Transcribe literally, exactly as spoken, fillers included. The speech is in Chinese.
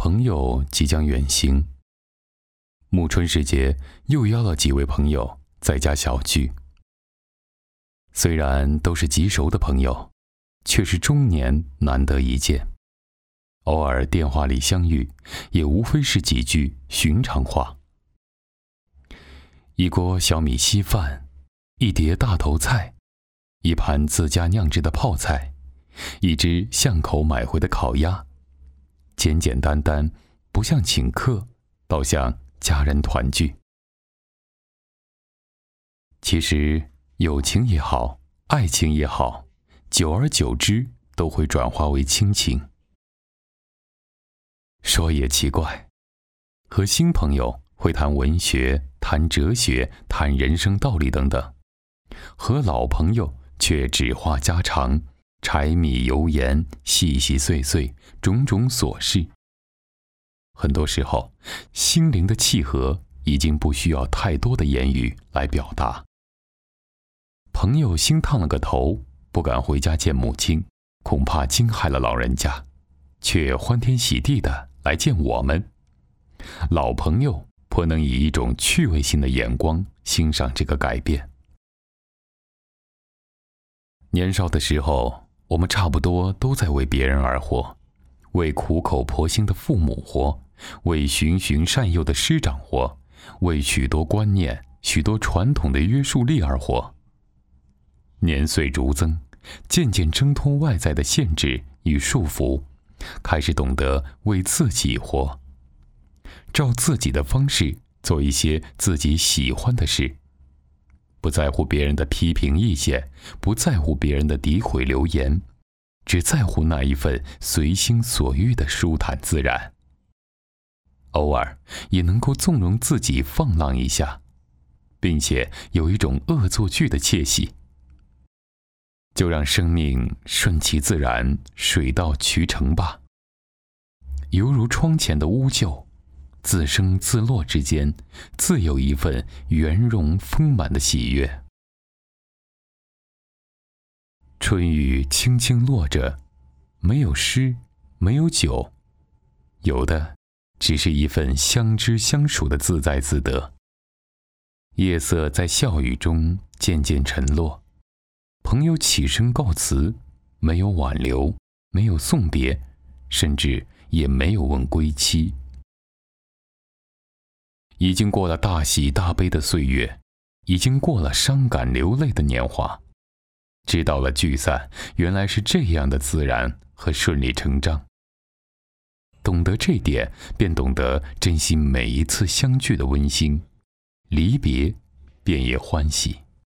朋友即将远行，暮春时节又邀了几位朋友在家小聚。虽然都是极熟的朋友，却是终年难得一见。偶尔电话里相遇，也无非是几句寻常话。一锅小米稀饭，一碟大头菜，一盘自家酿制的泡菜，一只巷口买回的烤鸭，简简单单，不像请客，倒像家人团聚。其实友情也好，爱情也好，久而久之都会转化为亲情。说也奇怪，和新朋友会谈文学、谈哲学、谈人生道理等等，和老朋友却只话家常，柴米油盐，细细碎碎，种种琐事。很多时候，心灵的契合已经不需要太多的言语来表达。朋友新烫了个头，不敢回家见母亲，恐怕惊害了老人家，却欢天喜地的来见我们。老朋友颇能以一种趣味性的眼光欣赏这个改变。年少的时候，我们差不多都在为别人而活，为苦口婆心的父母活，为循循善诱的师长活，为许多观念、许多传统的约束力而活。年岁逐增，渐渐挣脱外在的限制与束缚，开始懂得为自己活，照自己的方式做一些自己喜欢的事，不在乎别人的批评意见，不在乎别人的诋毁流言，只在乎那一份随心所欲的舒坦自然。偶尔也能够纵容自己放浪一下，并且有一种恶作剧的窃喜。就让生命顺其自然，水到渠成吧。犹如窗前的乌桕，自生自落之间，自有一份圆融丰满的喜悦。春雨轻轻落着，没有诗，没有酒，有的只是一份相知相属的自在自得。夜色在笑语中渐渐沉落，朋友起身告辞，没有挽留，没有送别，甚至也没有问归期。已经过了大喜大悲的岁月，已经过了伤感流泪的年华，知道了聚散原来是这样的自然和顺理成章。懂得这点，便懂得珍惜每一次相聚的温馨，离别便也欢喜。